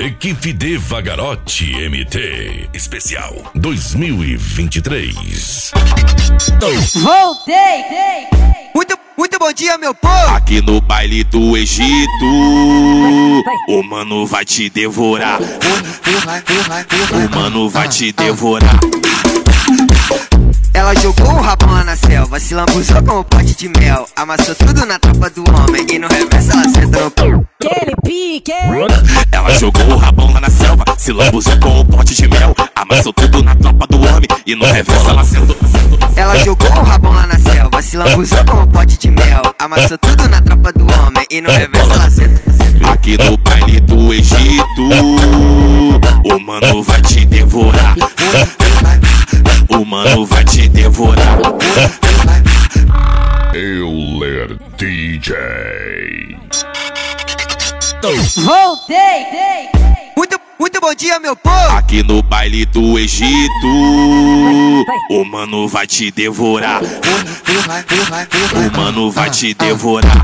Equipe de Vagarotti MT Especial 2023. Voltei! Muito bom dia, meu povo! Aqui no baile do Egito, o mano vai te devorar. O mano vai te devorar. Ela jogou o rabão lá na selva, se lambuzou com um pote de mel, amassou tudo na tropa do homem e no reverso ela sentou. Aquele pique! Ela jogou o rabão lá na selva, se lambuzou com um pote de mel, amassou tudo na tropa do homem e no reverso ela sentou. Ela jogou o rabão lá na selva, se lambuzou com um pote de mel, amassou tudo na tropa do homem e no reverso ela sentou. Aqui no baile do Egito, o mano vai te devorar. O mano vai te devorar. Euler DJ. Voltei! Muito bom dia, meu povo! Aqui no baile do Egito, o mano vai te devorar. O mano vai te devorar.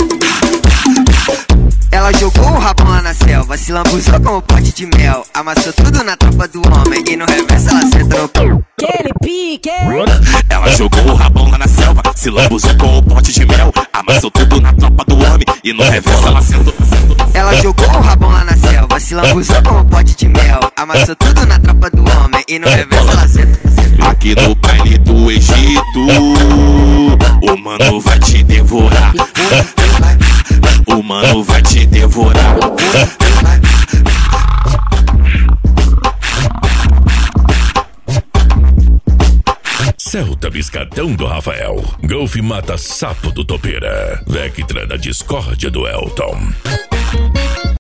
Ela jogou o rabão lá na selva, se lambuzou com um pote de mel, amassou tudo na tropa do homem e no reverso ela sentou. Aquele pique! Ela jogou o rabão lá na selva, se lambuzou com um pote de mel, amassou tudo na tropa do homem e no reverso ela sentou. Ela jogou o rabão lá na selva, se lambuzou com um pote de mel, amassou tudo na tropa do homem e no reverso ela sentou. Aqui no baile do Egito, o mano vai te devorar. O mano vai te devorar. Celta Biscatão do Rafael. Golf mata sapo do Topeira. Vectra da discórdia do Elton.